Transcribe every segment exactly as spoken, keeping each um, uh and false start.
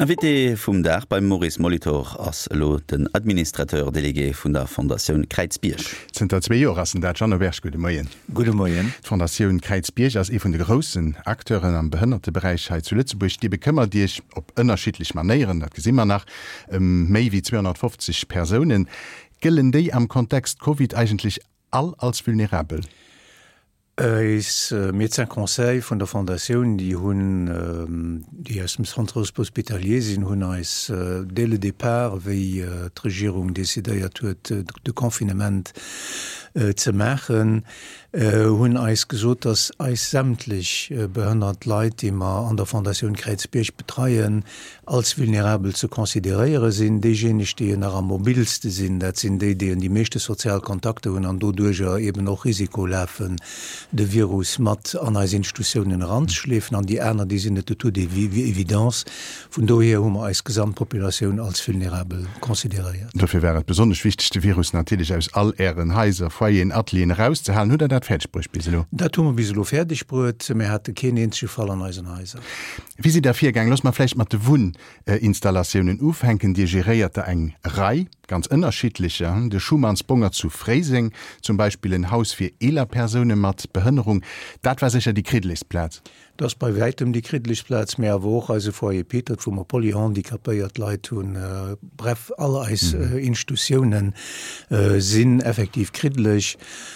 Invité vum Dach beim Maurice Molitor ass lo den Administrateur Delegé vun der Fondation Kreizbiersch. Zter zwei Joer assen dat Jannowersch Gude Moien. Gude Moien. Fondation Kreizbiersch ass e vun de grossen Akteuren am behënnerte Bereich zu Lützeburg, die bekëmmer Dich op ënnerschiedlich Manieren, dat gesimmer nach ähm, méi wie zweihundertfünfzig Personen. Gillen déi am Kontext Covid eigentlich all als vulnerabel? Äh, is äh, Médecin Conseil vun der Fondation, die hunn äh, die aus dem Centre hospitalier sinn hunn als äh, dès le départ wéi äh, d'Regierung desideiert huet äh, de Konfinement äh, ze machen, äh, hunn eis gesot, dats eis sämtlich äh, behënnert Leiit, die ma an der Fondation Kreizbiersch betreien, als vulnerabel zu konsideréiere sinn, déigenig die nach am mobilste sinn, dat sinn déi, die die meeschte Sozialkontakte hunn an dodurger eben noch Risiko läfen, de Virus mat an als Institutionen ranschläfen, an die Äner, die sind net to wie Evidenz, vun doher hummer als Gesamtpopulationun als vulnerabel konsideiert. Dafür wäret besonders wichtigste Virus natürlich aus all Ären Häiser Foien Atlien rauszuhalen, oder dat fertigbrüch biselo? Dat hummer biselo fertigbrot, mir hat kein ensche Fall an Eisenhäuser. Wie sie der Viergang los man vielleicht mat de Wun-Installationen äh, ufhenken, die gerierte eng Rei, ganz unterschiedliche, de Schumannsbonger zu Freising, zum Beispiel ein Haus für eler Personen mat Behinderung, dat war sicher die Kridlichsplatz. Das bei weitem die Kridlichsplatz mehr woch, also vor Peter, wo man polyhandikapiert Leute und äh, bref, alle als mhm. äh, Institutionen äh, sind effektiv kridlich.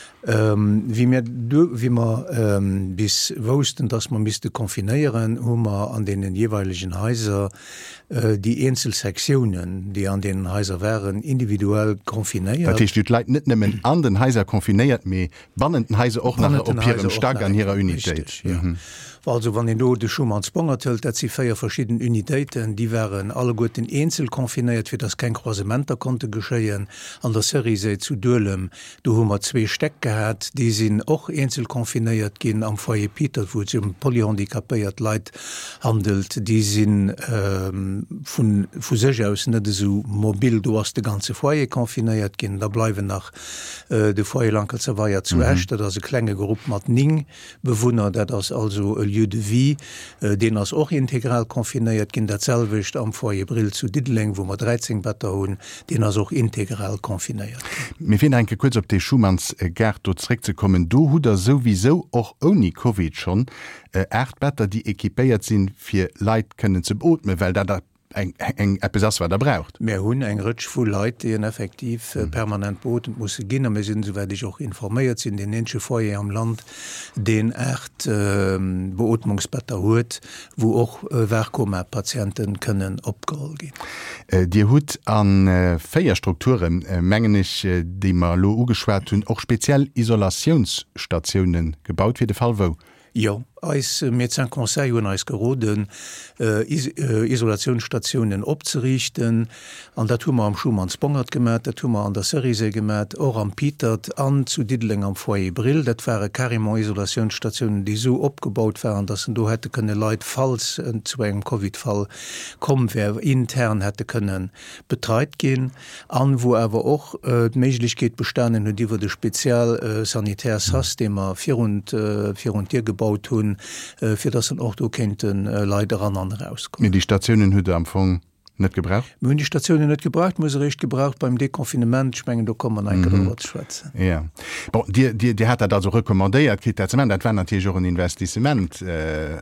Ähm, wie mir wie man ähm, bis wussten, dass man müsste konfinieren, um man an den jeweiligen Häuser äh, die Einzelsektionen, die an den Häuser wären, individuell konfiniert. Das heißt, Leute nicht nur an den Häuser konfiniert, mehr bannenden Häuser auch nach ihrem Stark an ihrer Unität. Richtig, ja. Mhm. Also wann den do de Schumannsbonger tëlt, dat sie feier verschieden Unitéiten, die wären alle gut in Einzel konfiniert, fir das kein Croisementer konnte geschéien, an der Serie se zu Dölem, du hummer zwee Steck gehät, die sinn och Einzel konfiniert gin am Foyer Peter, wo ze um polyhandikapéiert Leiit handelt, die sinn ähm, vun vu sech aus net so mobil, du hast de ganze Foyer konfiniert gin, da bleiwe nach äh, de Foyer Lankel ze war ja zuächt, mhm. dat se klenge Gruppe mat ning bewunner, dat as also lieu de vie, äh, den als auch integral konfiniert gin derselwicht am Foyer Brill zu Diddling, wo man dreizehn Better hun, den als auch integral konfiniert. Mir find enke kurz op de Schumanns äh, Gerd dortre zu kommen. Du hu der sowieso auch ohne Covid schon äh, acht Better, die ekipéiert sind fir Leiit können ze beotme, weil da da eng eng Episas war der braucht. Mehr hunn eng Rëtsch vu Leiit, die en effektiv äh, permanent boten muss ginnner me sinn, soweit ich auch informéiert sinn, den ensche Foyer am Land den echt äh, Beotmungsbetter huet, wo auch äh, Werkkommerpatienten können opgeholt gin. Äh, Di hut an äh, Féierstrukturen äh, mengen ich, äh, die mal lo ugeschwert hun, auch speziell Isolationsstationen gebaut wie de Fall wo. Ja, als Médecin Conseil hun als geroden äh, Is äh, Isolationsstationen opzerichten, an dat hummer am Schumannsbongert gemat, dat hummer an der Serie gemat, or am Pietert an zu Diddling am Foyer Brill, dat waren carrément Isolationsstationen, die so opgebaut waren, dass du hätte könne Leiit falls äh, zu engem Covid-Fall kommen, wer intern hätte können betreit gehen, an wo awer och äh, Meiglichkeit bestanden hun, die wurde spezial äh, Sanitärshaus, dem er vier und äh, vier und Tier gebaut hun, fir dats en Auto kenten äh, Leider an an rauskommen. Die Stationen hue am Anfang net gebraucht? Mün die Stationen net gebraucht, muss recht gebraucht beim Dekonfinement schmengen, du kann man ein Schwätzen. Ja. Bon, die, die, die hat er da so rekommandéiert, dat war natürlich auch ein Investissement äh,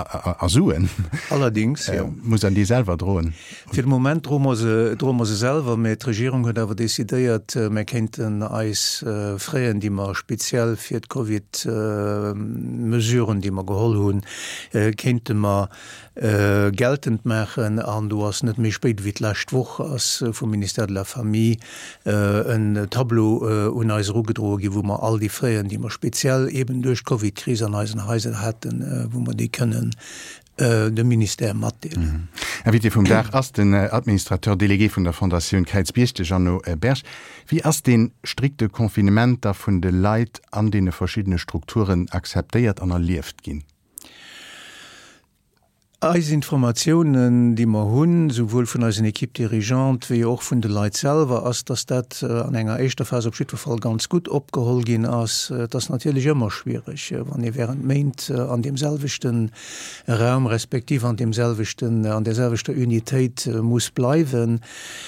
ersuen. Allerdings, ja. Äh, muss an die selber drohen. Für den Moment drohen se selber, mit Regierung hat aber desideiert, man kenten als äh, Freien, die man speziell für Covid-Mesuren, äh, die man geholt haben, äh, konnte man äh, geltend machen, an du hast nicht mehr spät wie letzte Woche als äh, vom Minister de la Famille äh, ein Tableau äh, und als Ruhegedroge, wo man all die Freien, die man speziell eben durch Covid-Krise an unseren Häusern hatten, äh, wo man die können de Minister mat. Mhm. Wie vum Dach ass den äh, Administrateur Delegé vun der Fondation Kreizbierchte Janno äh, Bersch, wie ass den strikte Konfinementer vun de Leiit an de verschiedene Strukturen akzeptéiert an erlieft ginn? Als Informationen, die man hunn, sowohl von als Equipe dirigent wie auch von de Leiit selber, als dass dat äh, an enger echter Phase op Schifall ganz gut opgeholt gin ass, äh, das natürlich immer schwierig, äh, wann ihr während meint äh, an demselvichten Raum respektiv an demselvichten äh, an derselvichte Unität äh, muss bleiben.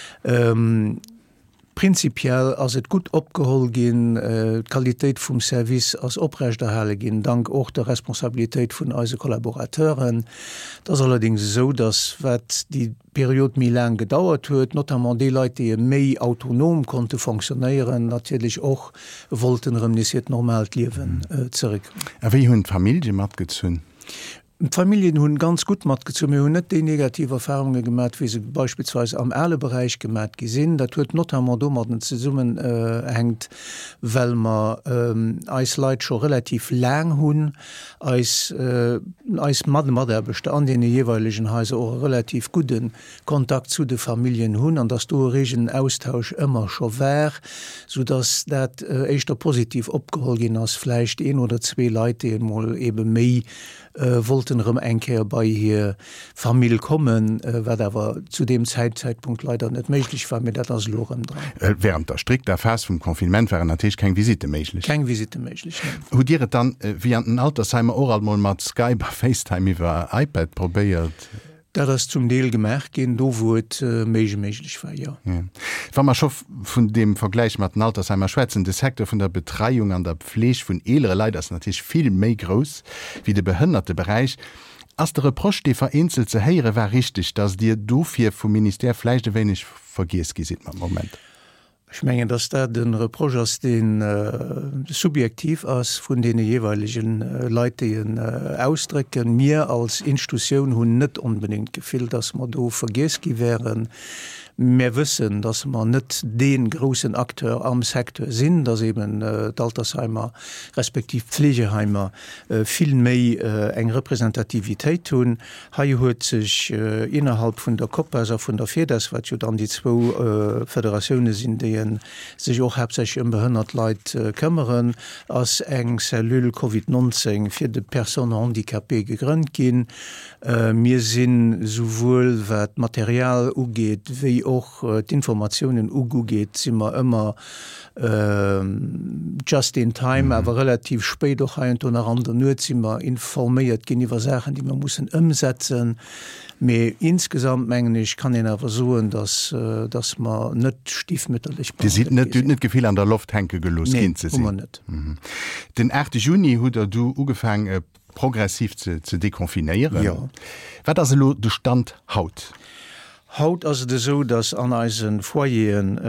Ähm, Prinzipiell ass et gut opgeholt gin äh, Qualitätit vum Service ass oprechterhalle gin, dank och der Responsabiltäit vun eise Kollaborateuren. Das allerdings so, dass wat die Periode mi lang gedauert huet, notamment de Leute, die méi autonom konnte funktionieren, natürlich och wollten remnisiert normal liewen äh, zurück. Wie hunn Familie mat gezünn? Familien hunn ganz gut mat gezum hun net de negative Erfahrungen gemerk, wie se beispielsweise am Erlebereich gemerk gesinn, dat huet not dommer ze summen äh, hängt, well man ähm, als Leiit schon relativ lang hunn als äh, als Madematderbechte an den jeweiligen Häuser och relativ guten Kontakt zu de Familien hunn, an dass du regen Austausch immer schon wär, so dass dat äh, echtter positiv opgeholgin als fleicht een oder zwei Leute mal eben méi Äh, wollten rem enkeer bei hier Familie kommen, äh, wer dawer zu dem Zeitzeitpunkt leider net méiglich war mit dat as Lorem dran. Äh, während der strikt der Fas vum Konfinment wären natürlich kein Visite méiglich. Kein Visite méiglich. Hu Diret dann äh, wie an den Altersheimer Oralmol mat Skype FaceTime iwwer iPad probiert. Da das zum Deel gemerk gin, do wot äh, méige méiglich war ja. ja. Wa man schoff vun dem Vergleich mat den Altersheimer Schwetzen de Sektor vun der Betreiung an der Pflech vun elere Leiit ass natürlich viel méi groß wie de behënnerte Bereich. As der Reproch de vereinzelt ze heiere war richtig, dats Dir dofir vum Minister fleischchte wenig vergies gesit man moment. Ich meine, dass da den Reproch aus den äh, subjektiv aus von den jeweiligen äh, Leuten äh, ausdrücken, mir als Institution hun nicht unbedingt gefehlt, dass man do vergeski wären. Wir wissen, dass man nicht den großen Akteur am Sektor sind, dass eben äh, Altersheimer respektiv Pflegeheimer äh, viel mehr äh, eng Repräsentativität tun. Hier hat sich äh, innerhalb von der COP, also von der FEDES, was ja dann die zwei äh, Föderationen sind, die sich auch hauptsächlich um behinderte Leute äh, kümmern, als eng Cellule Covid neunzehn für die Personen Handicapé gegründet gehen. Äh, wir sind sowohl was Material angeht, wie auch äh, die Informationen ugu geht, sind wir immer äh, just in time, mhm. aber relativ spät auch ein oder andere nur sind wir informiert gehen über Sachen, die wir müssen umsetzen. Aber insgesamt meine ich, kann ich aber versuchen, dass, äh, dass man nicht stiefmütterlich die sieht nicht, nicht viel an der Lufthenke gelöst. Nee, nicht. Mhm. Den achten Juni hat du angefangen, äh, progressiv zu, zu dekonfinieren. Ja. Was ist also der Stand haut? Haut as de so, dats an eisen Foien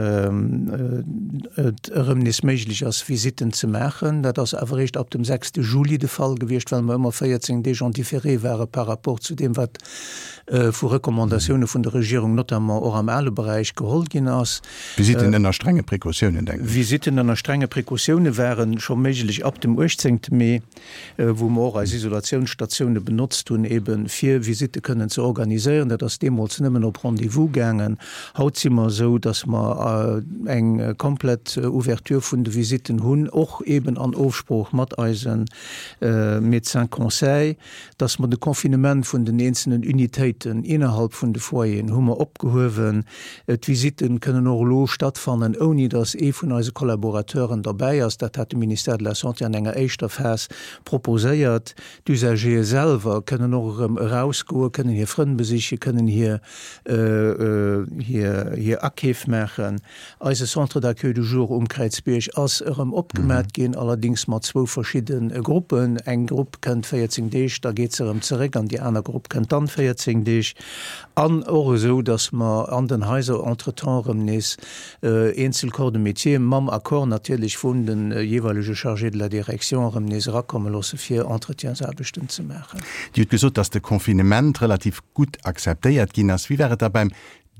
ëmnis méiglich as Visiten ze machen, dat ass awerrecht ab dem sechsten Juli de Fall gewircht, weil man immer vierzehn Dé differé wäre par rapport zu dem, wat äh, vu Rekommandationune vun der Regierung not or am alle Bereich geholt gin ass. Visiten ennner äh, strenge Präkautionen denken. Visiten ennner strenge Präkautionen wären schon méiglich ab dem achtzehnten Mai, äh, wo mor als Isolationsstationune benutzt hun eben vier Visite können ze organisieren, dat das Demos nimmen op Rendezvousgängen. Haut si immer so, dass man äh, eng äh, komplett äh, Ouverture vun de Visiten hunn, och eben an Aufspruch mat eisen äh, Médecin Conseil, dass man de Konfinement vun den einzelnen Unitäten innerhalb vun de Foien hummer opgehowen. Et Visiten können noch lo stattfannen, oni dass e vun eise Kollaborateuren dabei ass, dat hat de Minister de la Santé an enger Eichter Fas proposéiert. D'Usager selber können noch ähm, rausgoen, können hier Freunden besichen, können hier äh, hier, hier aktiv machen. Als Centre d'accueil du jour um Kreizberg ass erem opgemerkt mhm. gehen, allerdings mat zwo verschiedene Gruppen. Eng Gruppe kennt vierzehn Dich, da geht es erem zurück, an die andere Gruppe kennt dann vierzehn Dich. An or so, dass man an den Häuser entretemps is äh, Einzelkorps de Métier mam Akkor natürlich vun den äh, jeweilige Chargé de la Direction remnes rakommen losse fir Entretiens bestimmt zu machen. Die hat gesagt, dass der Konfinement relativ gut akzeptiert ging. Wie wäre da beim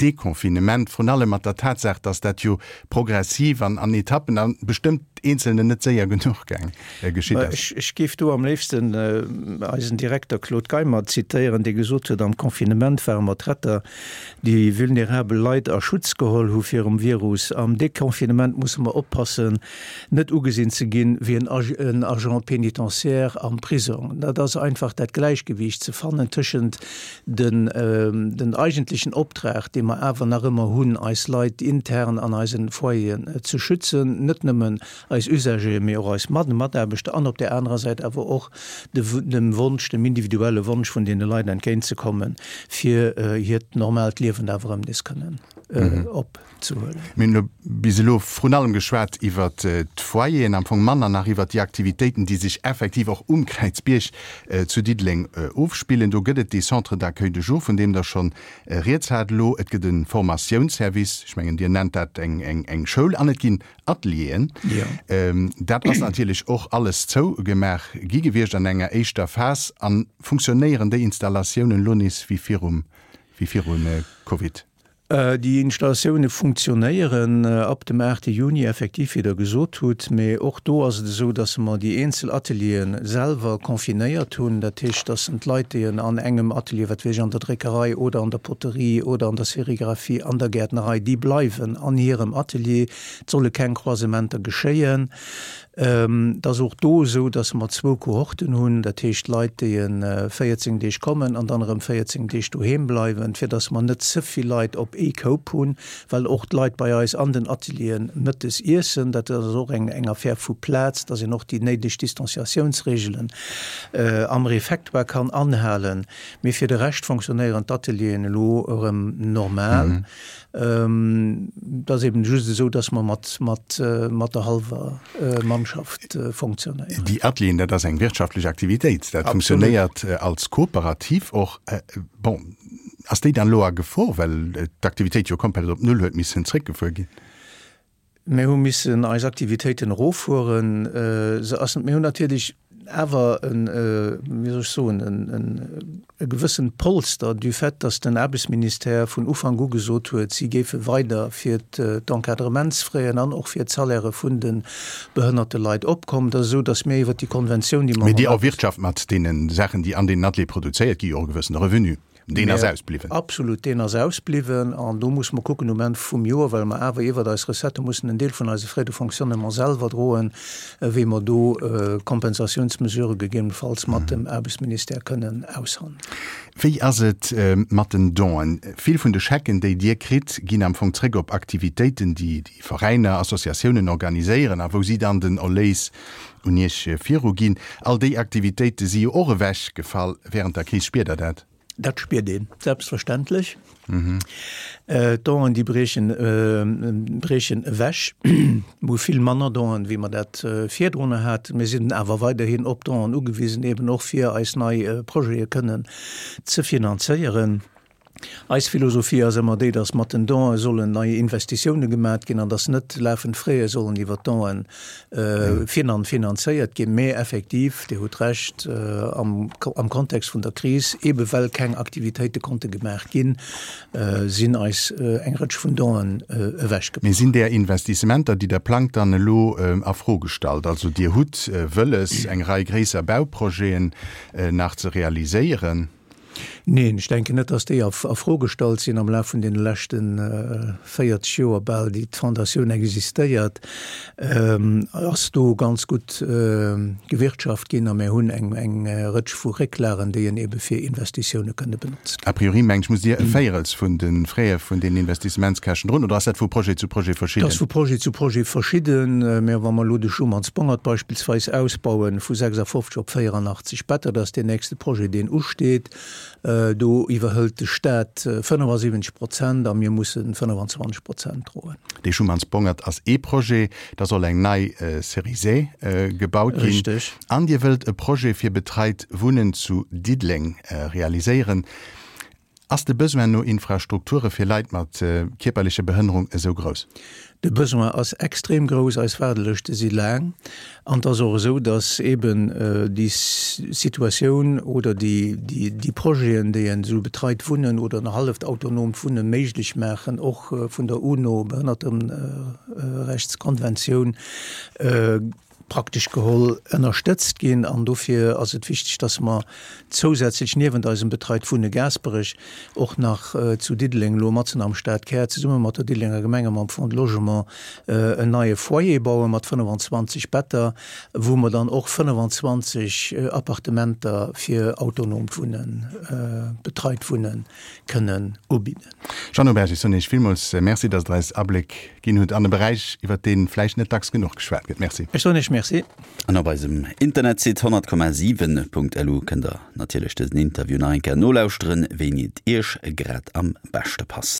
Dekonfinement von allem mat der Tatsache, dass dat jo progressiv an, an Etappen an bestimmt einzelne net sehr genug gang äh, geschieht. Ich, ich gif du am liebsten äh, als Direktor Claude Geimer zitieren, die gesucht hat am Konfinement wärmer Tretter die vulnerable Leid a Schutz geholt hofir um Virus. Am Dekonfinement muss man oppassen, net ugesinn zu gehen wie ein, Ag ein Agent penitentiaire am Prison. Da das einfach dat Gleichgewicht zu fannen tschend den, ähm, den eigentlichen Obtrag, den man einfach nach immer hun als Leid intern an eisen Foien äh, zu schützen, net nimmen als Usage mehr als Maden Mat erbechte an op der anderen Seite aber auch de, dem Wunsch, dem individuelle Wunsch von den Leuten entgegenzukommen, für äh, hier normal Leben darum das können äh, opzuholen. Min biselo von allem geschwert iwwer äh, Foien am von Mann nach iwwer die Aktivitäten, die sich effektiv auch um Kreizbierch äh, zu Diedling äh, aufspielen. Du gëtt die Centre d'accueil de jour, von dem da schon äh, Reetshat lo et gët den Formationsservice, ich mengen dir nennt dat eng eng eng Schul anet gin Atelieren. Ja. Ähm, dat was natürlich auch alles zo gemerk gigewircht an enger eischter Fas an funktionierende Installationen Lonis wie Firum wie Firum äh, Covid. Die Installationen funktionieren äh, ab dem ersten Juni effektiv wieder gesot tut, méi och do as so, dass man die Einzelatelieren selber konfiniert tun, dat ist, das sind Leute an engem Atelier, wat an der Dreckerei oder an der Poterie oder an der Serigraphie, an der Gärtnerei, die bleiben an ihrem Atelier, solle kein Croisementer geschehen. Ähm, das auch do so, dass man zwei Kohorten hun, der Tisch Leute in äh, vierzehn Dich kommen, an anderem vierzehn Dich daheim bleiben, für dass man nicht so viel Leute op E-Cope hun, weil auch die Leute bei uns an den Atelieren nicht das Essen, dass er so eng enger fair vu Platz, dass sie noch die nötige Distanziationsregeln äh, am Effektwerk kann anhalen. Mir für den Rest funktionieren Atelieren lo ähm, normal. Mhm. Ähm, das eben just so, dass man mat mat äh, mat der halber äh, Mannschaft äh, funktioniert. Die Atelier, das ist eine wirtschaftliche Aktivität, das funktioniert äh, als kooperativ auch äh, bon. As die dann loa gefo, weil äh, die Aktivität jo komplett op null huet miss hinregefolge. Me hun missen als Aktivitäten rohfuhren äh, so mir hun natürlich ever een äh, wie soll ich so ein, ein, ein, ein gewissen Polster du fett, dass den Erbesminister von Ufang Go gesot huet, sie gefe weiter fir d'Enkadrementsfreien an auch fir Zahlere vun den behënnerte Leiit opkommt, so dass mir iwwer die Konvention die man die auch Wirtschaft mat denen Sachen, die an den Natli produziert, gi gewissen Revenu. Den er ausbliwen. Absolut den er ausbliwen an du muss man gucken moment vum Joer, weil man awer iwwer als Resette muss en Deel von als Frede Funktionen man selber drohen, äh, wie man do äh, Kompensationsmesure gegebenenfalls mat dem Erbesminister können aushandeln. Wie as het äh, mat den Don? Viel vun de Schecken, déi Dir krit, ginn am vung Träg op Aktivitäten, die die Vereine, Assoziationen organiieren, a wo sie dann den Oleis und nicht äh, Firu ginn, all déi Aktivitäten sie ohre wäch gefall während der Krise spielt er dat. Dat spielt den selbstverständlich. Mhm. Äh, Doen die Brechen äh, Brechen wäsch, wo viel Manner doen, wie man dat äh, vierdrohne hat. Wir sind aber weiterhin op Doen ugewiesen, eben noch vier als neue äh, Projekte können zu finanzieren. Als Philosophie as immer dé, dass mat den Don sollen neue Investitionen gemerk gin an das net läfen frée sollen die wat Doen äh, finan finanziert ge mé effektiv, de hut recht äh, am, am Kontext vun der Krise ebewel keng Aktivitäten konnte gemerk gin äh, sinn als äh, engretsch vun Doen äh, wäsch. Mir sind der Investimenter, die der Plank dann lo äh, afrostalt, also Dir hut äh, wëlles eng rei gräser Bauprojeen äh, nach zu realisieren. Nee, ich denke net, dass die auf, auf Frogestalt sind am Laufe den letzten äh, feiert Joer ball die Foundation existiert. Ähm, hast du ganz gut äh, Gewirtschaft gehen am hun eng eng Rëtsch vu Reklaren, die eben für Investitionen können benutzen. A priori mensch muss dir Feierels von den Freier von den Investimentskaschen run oder vu Projekt zu Projekt verschieden. Das vu Projekt zu Projekt verschieden mehr wann man lo de Schumannsbongert beispielsweise ausbauen vu sechsundfünfzig op vierundachtzig besser, dass der nächste Projekt den usteht. Äh, do iwwerhëlt de Staat äh, fünfundsiebzig Prozent, a mir mussssen fünfundzwanzig Prozent droen. De Schumannsbongert als E-Projekt, da soll eng nei äh, Serie äh, gebaut gin. Richtig. An Dir wëlt e Projekt fir Betreit Wunnen zu Diedling äh, realiseieren. Ass de Besoin no Infrastrukture fir Leiit mat äh, körperliche Behinderung so groß? De Besoin ass extrem groß als Pferdelechte sie lang. An das auch so, dass eben äh, die Situation oder die, die, die Projekte, die en so betreit vunnen oder eine half autonom vunnen meiglich machen, auch äh, von der UNO Behindertenrechtskonvention äh, praktisch geholl unterstützt gehen an dafür also wichtig, dass man zusätzlich neben diesem Betreit von der Gasbericht auch nach äh, zu Diedling lo Matzen am Staat kehrt zusammen mit der Diedlinger Gemenge am Fond Logement äh, ein neue Foyer bauen mit fünfundzwanzig Betten, wo man dann auch fünfundzwanzig äh, Appartementer für autonom Wohnen äh, Betreit Wohnen können anbieten. Jean-Aubert, ich so nicht vielmals äh, merci, dass du als Abblick gehen und an den Bereich über den vielleicht nicht tags genug geschwärzt wird. Merci. Ich so nicht mehr An bei dem Internet se hundert Komma sieben Punkt l u kën der natilech den Interview enker nolauusren, wenn it Ech grad am beste passt.